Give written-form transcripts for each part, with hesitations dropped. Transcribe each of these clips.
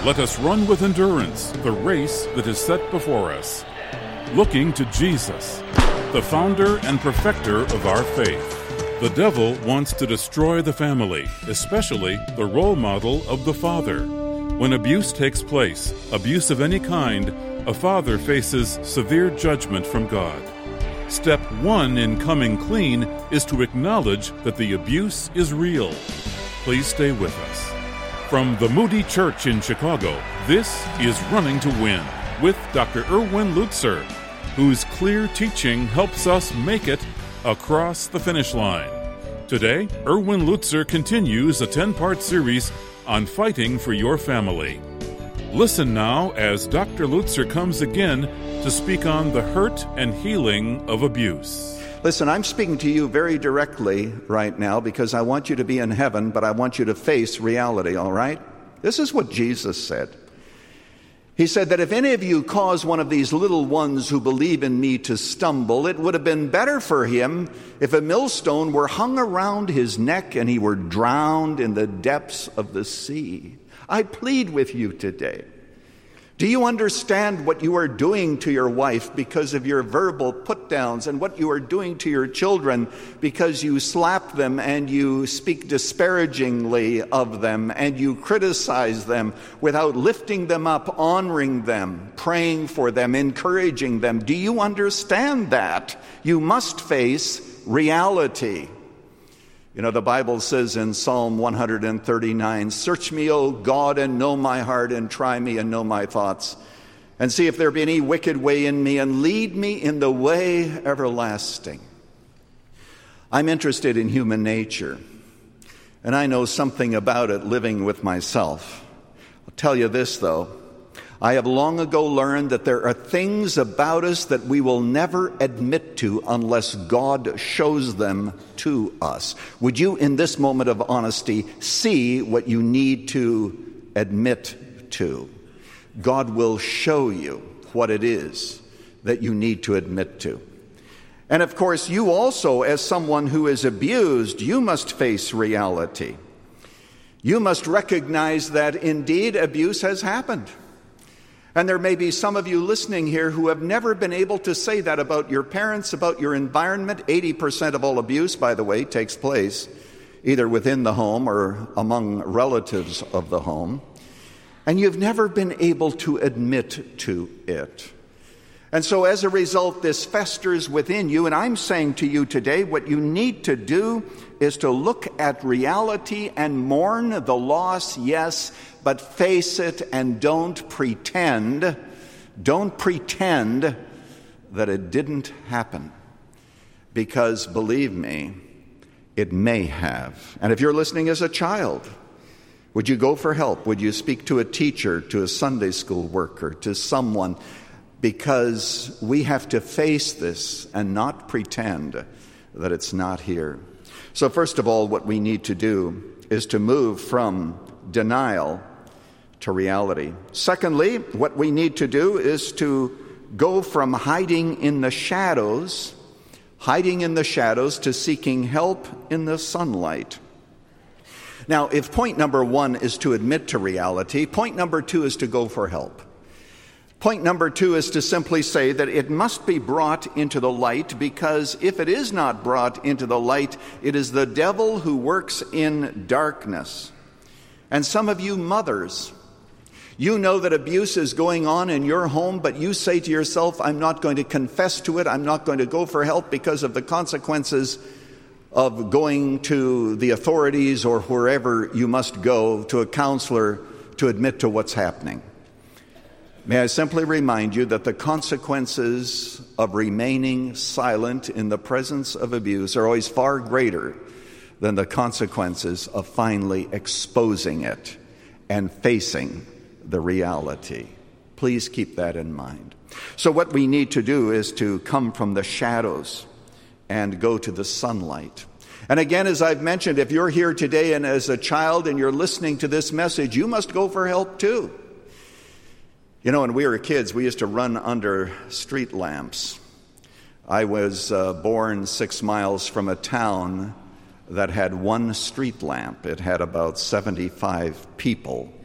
Let us run with endurance the race that is set before us, looking to Jesus, the founder and perfecter of our faith. The devil wants to destroy the family, especially the role model of the father. When abuse takes place, abuse of any kind, a father faces severe judgment from God. Step 1 in coming clean is to acknowledge that the abuse is real. Please stay with us. From the Moody Church in Chicago, this is Running to Win with Dr. Erwin Lutzer, whose clear teaching helps us make it across the finish line. Today, Erwin Lutzer continues a 10-part series on fighting for your family. Listen now as Dr. Lutzer comes again to speak on the hurt and healing of abuse. Listen, I'm speaking to you very directly right now because I want you to be in heaven, but I want you to face reality, all right? This is what Jesus said. He said that if any of you cause one of these little ones who believe in me to stumble, it would have been better for him if a millstone were hung around his neck and he were drowned in the depths of the sea. I plead with you today. Do you understand what you are doing to your wife because of your verbal put-downs, and what you are doing to your children because you slap them and you speak disparagingly of them and you criticize them without lifting them up, honoring them, praying for them, encouraging them? Do you understand that? You must face reality. You know, the Bible says in Psalm 139, "Search me, O God, and know my heart, and try me and know my thoughts, and see if there be any wicked way in me, and lead me in the way everlasting." I'm interested in human nature, and I know something about it living with myself. I'll tell you this, though. I have long ago learned that there are things about us that we will never admit to unless God shows them to us. Would you, in this moment of honesty, see what you need to admit to? God will show you what it is that you need to admit to. And of course, you also, as someone who is abused, you must face reality. You must recognize that indeed abuse has happened. And there may be some of you listening here who have never been able to say that about your parents, about your environment. 80% of all abuse, by the way, takes place either within the home or among relatives of the home. And you've never been able to admit to it. And so as a result, this festers within you. And I'm saying to you today, what you need to do is to look at reality and mourn the loss, yes, but face it and don't pretend. Don't pretend that it didn't happen. Because believe me, it may have. And if you're listening as a child, would you go for help? Would you speak to a teacher, to a Sunday school worker, to someone? Because we have to face this and not pretend that it's not here. So first of all, what we need to do is to move from denial to reality. Secondly, what we need to do is to go from hiding in the shadows to seeking help in the sunlight. Now, if point number 1 is to admit to reality, point number 2 is to go for help. Point number 2 is to simply say that it must be brought into the light, because if it is not brought into the light, it is the devil who works in darkness. And some of you mothers, you know that abuse is going on in your home, but you say to yourself, I'm not going to confess to it, I'm not going to go for help because of the consequences of going to the authorities or wherever you must go, to a counselor, to admit to what's happening. May I simply remind you that the consequences of remaining silent in the presence of abuse are always far greater than the consequences of finally exposing it and facing the reality. Please keep that in mind. So what we need to do is to come from the shadows and go to the sunlight. And again, as I've mentioned, if you're here today and as a child and you're listening to this message, you must go for help too. You know, when we were kids, we used to run under street lamps. I was born 6 miles from a town that had one street lamp. It had about 75 people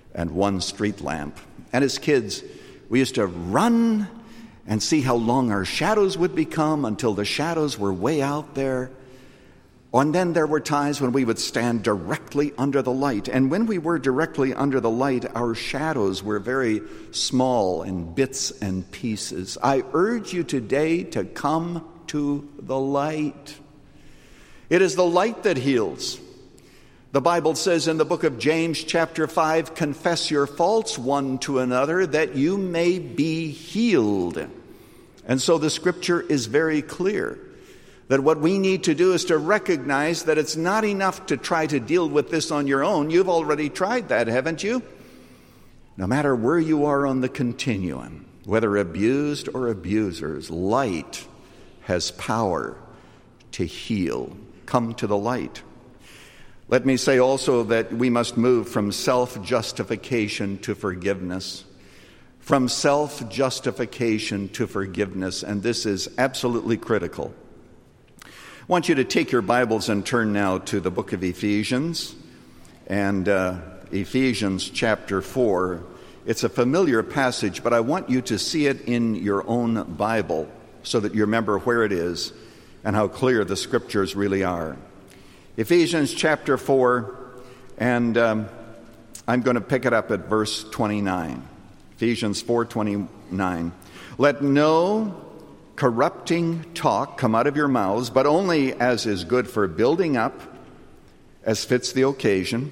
and one street lamp. And as kids, we used to run and see how long our shadows would become until the shadows were way out there. And then there were times when we would stand directly under the light. And when we were directly under the light, our shadows were very small in bits and pieces. I urge you today to come to the light. It is the light that heals. The Bible says in the book of James, chapter 5, confess your faults one to another that you may be healed. And so the scripture is very clear that what we need to do is to recognize that it's not enough to try to deal with this on your own. You've already tried that, haven't you? No matter where you are on the continuum, whether abused or abusers, light has power to heal. Come to the light. Let me say also that we must move from self-justification to forgiveness. From self-justification to forgiveness, and this is absolutely critical. I want you to take your Bibles and turn now to the book of Ephesians, and Ephesians chapter 4. It's a familiar passage, but I want you to see it in your own Bible so that you remember where it is and how clear the scriptures really are. Ephesians chapter 4, and I'm going to pick it up at verse 29. Ephesians 4:29. Let no corrupting talk come out of your mouths, but only as is good for building up, as fits the occasion.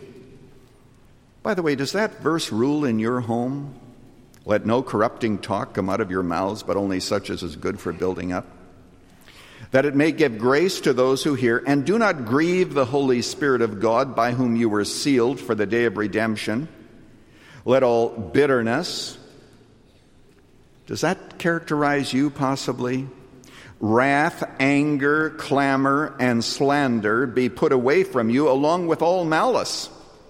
By the way, does that verse rule in your home? Let no corrupting talk come out of your mouths, but only such as is good for building up, that it may give grace to those who hear. And do not grieve the Holy Spirit of God, by whom you were sealed for the day of redemption. Let all bitterness, does that characterize you possibly? Wrath, anger, clamor, and slander be put away from you, along with all malice.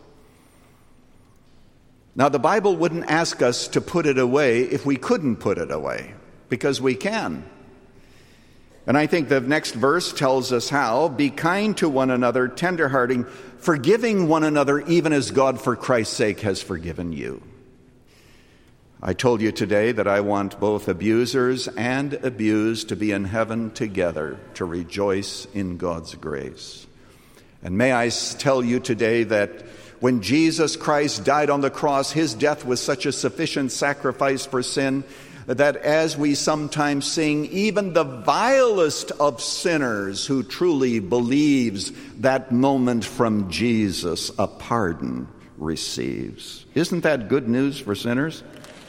Now, the Bible wouldn't ask us to put it away if we couldn't put it away, because we can. And I think the next verse tells us how. Be kind to one another, tenderhearted, forgiving one another, even as God for Christ's sake has forgiven you. I told you today that I want both abusers and abused to be in heaven together, to rejoice in God's grace. And may I tell you today that when Jesus Christ died on the cross, his death was such a sufficient sacrifice for sin that as we sometimes sing, even the vilest of sinners who truly believes that moment from Jesus, a pardon receives. Isn't that good news for sinners?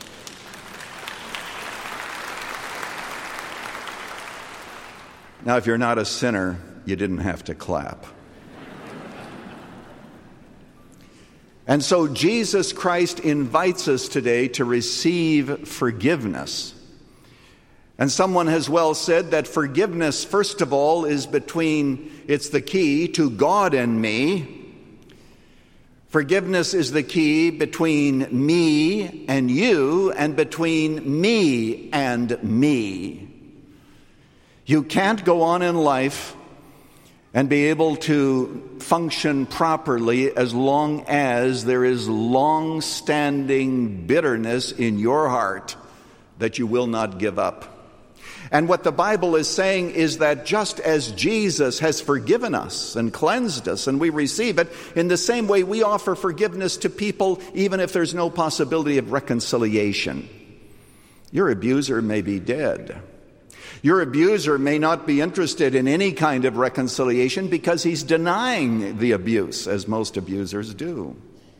Now, if you're not a sinner, you didn't have to clap. And so Jesus Christ invites us today to receive forgiveness. And someone has well said that forgiveness, first of all, is it's the key to God and me. Forgiveness is the key between me and you, and between me and me. You can't go on in life and be able to function properly as long as there is long-standing bitterness in your heart that you will not give up. And what the Bible is saying is that just as Jesus has forgiven us and cleansed us and we receive it, in the same way we offer forgiveness to people even if there's no possibility of reconciliation. Your abuser may be dead. Your abuser may not be interested in any kind of reconciliation because he's denying the abuse, as most abusers do.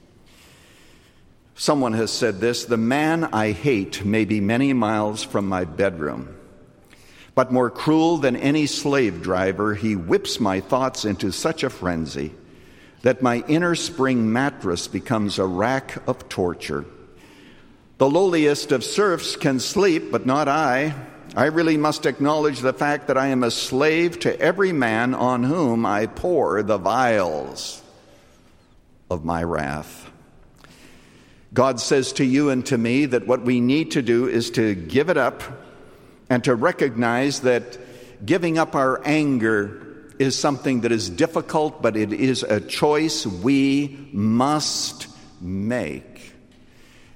Someone has said this: the man I hate may be many miles from my bedroom, but more cruel than any slave driver, he whips my thoughts into such a frenzy that my inner spring mattress becomes a rack of torture. The lowliest of serfs can sleep, but not I. I really must acknowledge the fact that I am a slave to every man on whom I pour the vials of my wrath. God says to you and to me that what we need to do is to give it up and to recognize that giving up our anger is something that is difficult, but it is a choice we must make.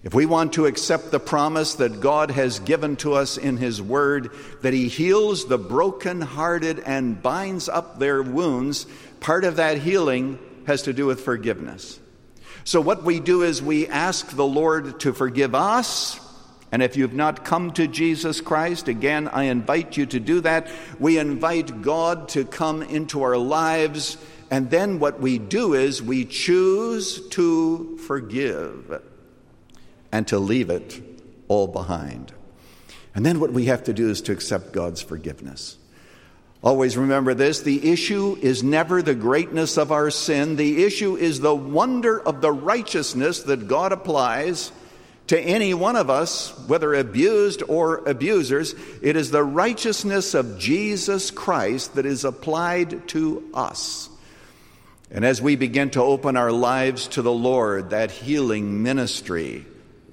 If we want to accept the promise that God has given to us in His Word, that He heals the brokenhearted and binds up their wounds, part of that healing has to do with forgiveness. So what we do is we ask the Lord to forgive us. And if you've not come to Jesus Christ, again, I invite you to do that. We invite God to come into our lives. And then what we do is we choose to forgive and to leave it all behind. And then what we have to do is to accept God's forgiveness. Always remember this, the issue is never the greatness of our sin. The issue is the wonder of the righteousness that God applies to any one of us, whether abused or abusers. It is the righteousness of Jesus Christ that is applied to us. And as we begin to open our lives to the Lord, that healing ministry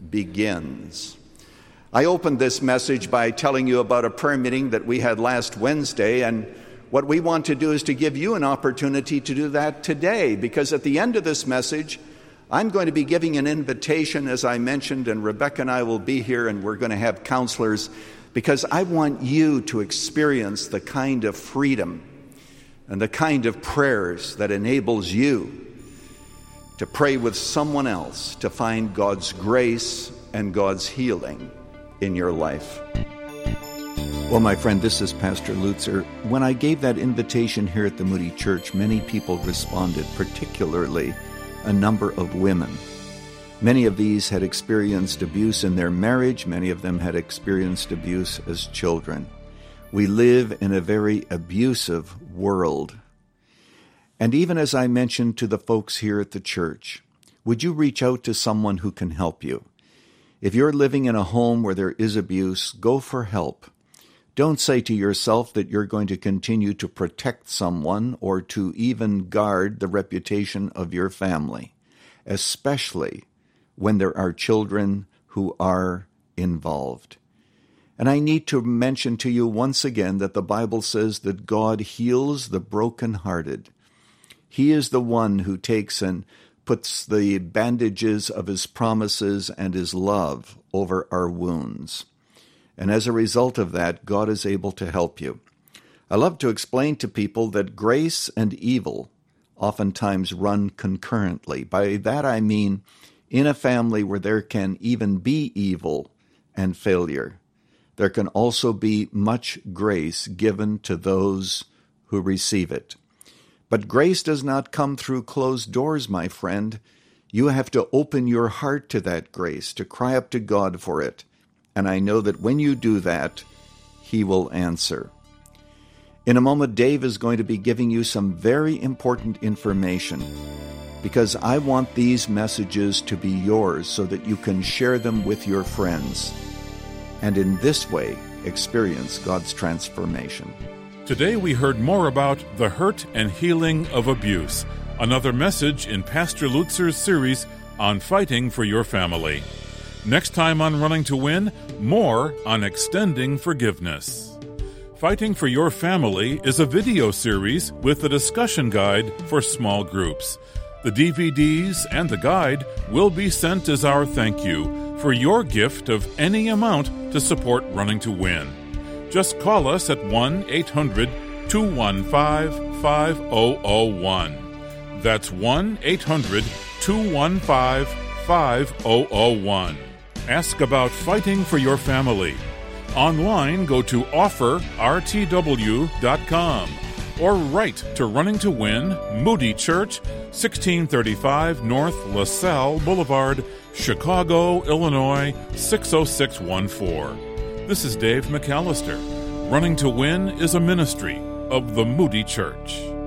begins. I opened this message by telling you about a prayer meeting that we had last Wednesday, and what we want to do is to give you an opportunity to do that today, because at the end of this message, I'm going to be giving an invitation, as I mentioned, and Rebecca and I will be here, and we're going to have counselors, because I want you to experience the kind of freedom and the kind of prayers that enables you to pray with someone else to find God's grace and God's healing in your life. Well, my friend, this is Pastor Lutzer. When I gave that invitation here at the Moody Church, many people responded, particularly a number of women. Many of these had experienced abuse in their marriage. Many of them had experienced abuse as children. We live in a very abusive world. And even as I mentioned to the folks here at the church, would you reach out to someone who can help you? If you're living in a home where there is abuse, go for help. Don't say to yourself that you're going to continue to protect someone or to even guard the reputation of your family, especially when there are children who are involved. And I need to mention to you once again that the Bible says that God heals the brokenhearted. He is the one who takes and puts the bandages of His promises and His love over our wounds. And as a result of that, God is able to help you. I love to explain to people that grace and evil oftentimes run concurrently. By that I mean in a family where there can even be evil and failure, there can also be much grace given to those who receive it. But grace does not come through closed doors, my friend. You have to open your heart to that grace, to cry up to God for it. And I know that when you do that, He will answer. In a moment, Dave is going to be giving you some very important information, because I want these messages to be yours so that you can share them with your friends, and in this way experience God's transformation. Today we heard more about the hurt and healing of abuse, another message in Pastor Lutzer's series on fighting for your family. Next time on Running to Win, more on extending forgiveness. Fighting for Your Family is a video series with a discussion guide for small groups. The DVDs and the guide will be sent as our thank you for your gift of any amount to support Running to Win. Just call us at 1-800-215-5001. That's 1-800-215-5001. Ask about fighting for your family. Online, go to offerrtw.com or write to Running to Win, Moody Church, 1635 North LaSalle Boulevard, Chicago, Illinois, 60614. This is Dave McAllister. Running to Win is a ministry of the Moody Church.